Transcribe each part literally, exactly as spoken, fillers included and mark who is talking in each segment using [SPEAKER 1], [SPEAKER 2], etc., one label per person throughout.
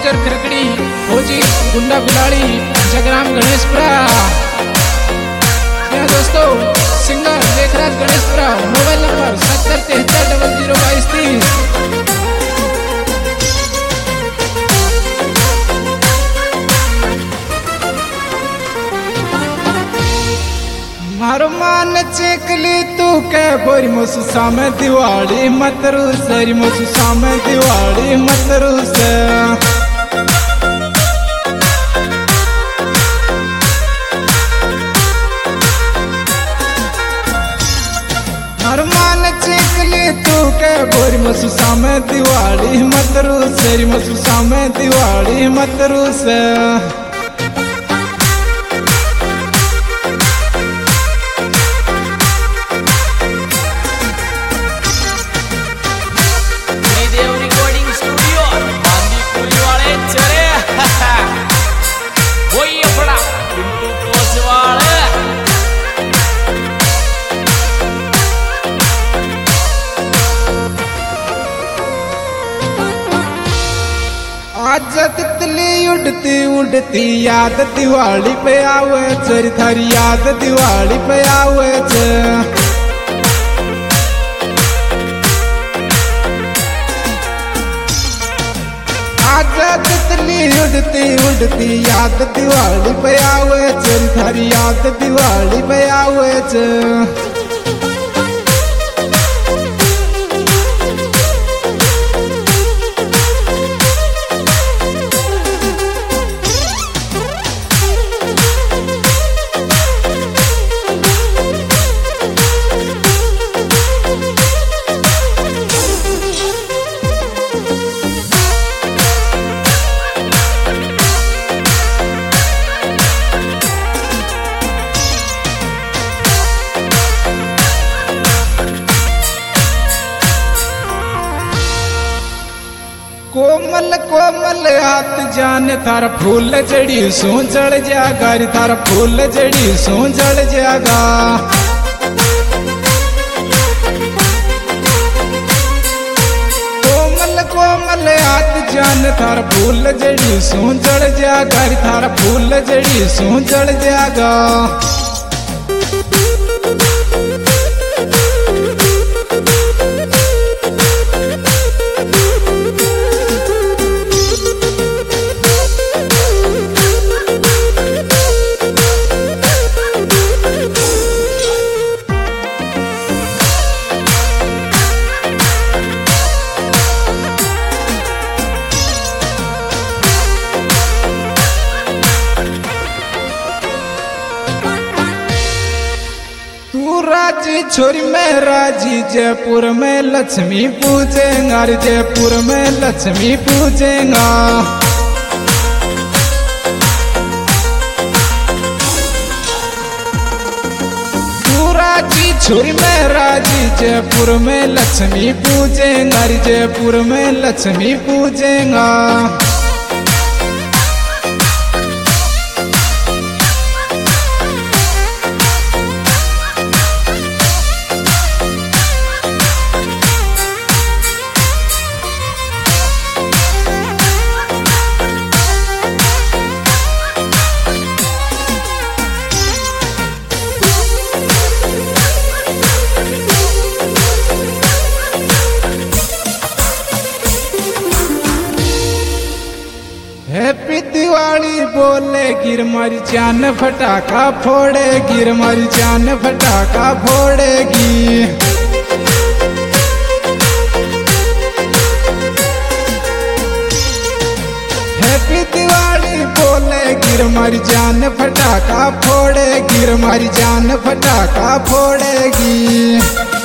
[SPEAKER 1] गुजर खिरकड़ी फौजी गुंडा बिलाड़ी जगराम गणेशपुरा। दोस्तों singer Lekhraj Ganeshpura. Mobile number सत्तर तिहत्तर डबल जीरो बाईस तीस। मारो मान चेकली तू के बोरी मोसु सामे दिवाली मतरू सरी मोसु सामे दिवाली मतरू से। मारो मान चेकली तू के बोरी मोसु सामे दिवाली मतरू सरी मोसु सामे दिवाली मतरू से। आज तितली उड़ती उड़ती याद दिवाली पे आवे चरी थारी याद दिवाली पे आवे च। आज तितली उड़ती उड़ती याद दिवाली पे आवे चरी थारी याद दिवाली पे आवे च। कोमल कोमल हाथ जाने थारा फूल जड़ी सो जड़ जागा रे थारा फूल जड़ी सो जड़ जागा। कोमल कोमल हाथ जाने थारा फूल जड़ी सो जड़ जागा रे थारा फूल जड़ी सो जड़ जागा। राजी छोरी में राजी जयपुर में लक्ष्मी पूजेगा रे जयपुर में लक्ष्मी पूजेगा। तू राजी छोरी में राजी जयपुर में लक्ष्मी पूजेगा रे जयपुर में लक्ष्मी पूजेगा। हैप्पी दिवाली बोले गिर मारी जान फटाका फोड़े गिर मारी जान फटाका फोड़ेगी। हैप्पी दिवाली बोले गिर मारी जान फटाका फोड़े गिर मारी जान फटाका फोड़ेगी।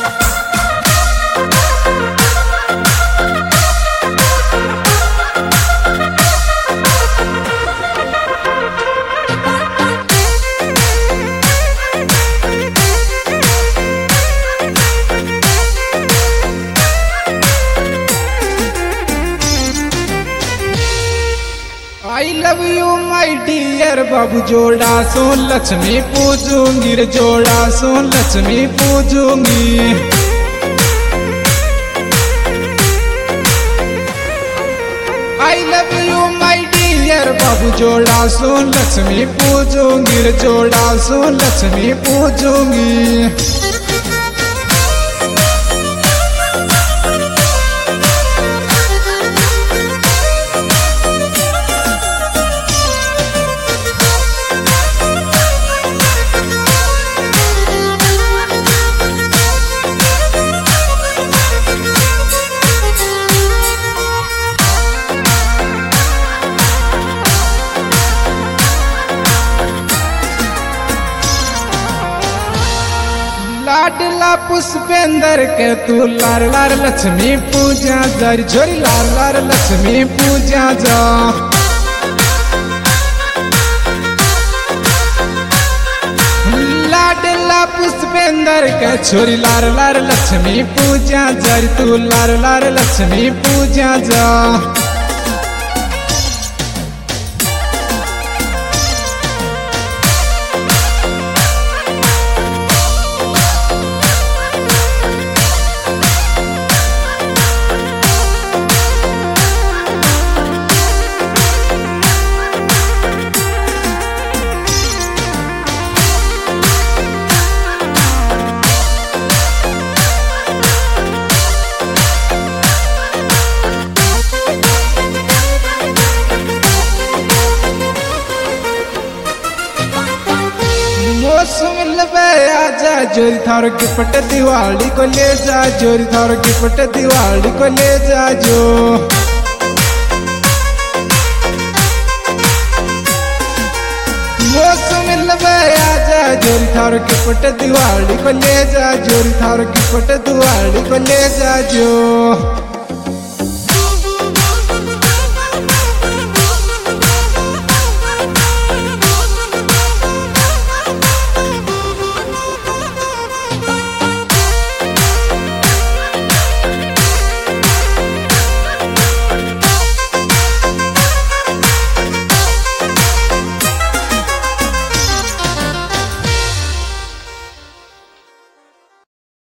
[SPEAKER 1] I love you my dear बाबू जोड़ा सो लक्ष्मी पूजूंगी रे जोड़ा सो लक्ष्मी पूजूंगी। आई लव यू माई बाबू जोड़ा सुन लक्ष्मी पूजूंगी रे जोड़ा सुन लक्ष्मी पूजूंगी। लाडला पुष्पेंद्र के तू लार लार लक्ष्मी पूजा जरी जोरी लार लार लक्ष्मी पूजा जा। लाडला पुष्पेंद्र के छोरी लार लार लक्ष्मी पूजा जरी तू लार लार लक्ष्मी पूजा जा। मौसम आजा जोरी थारो गिफ्ट दिवाली को ले जा जोरी थारो गिफ्ट दिवाली को ले जा जो। मौसम आजा जोरी थारो गिफ्ट दिवाली को ले जा जोरी थारो गिफ्ट दिवाली को ले जा जो।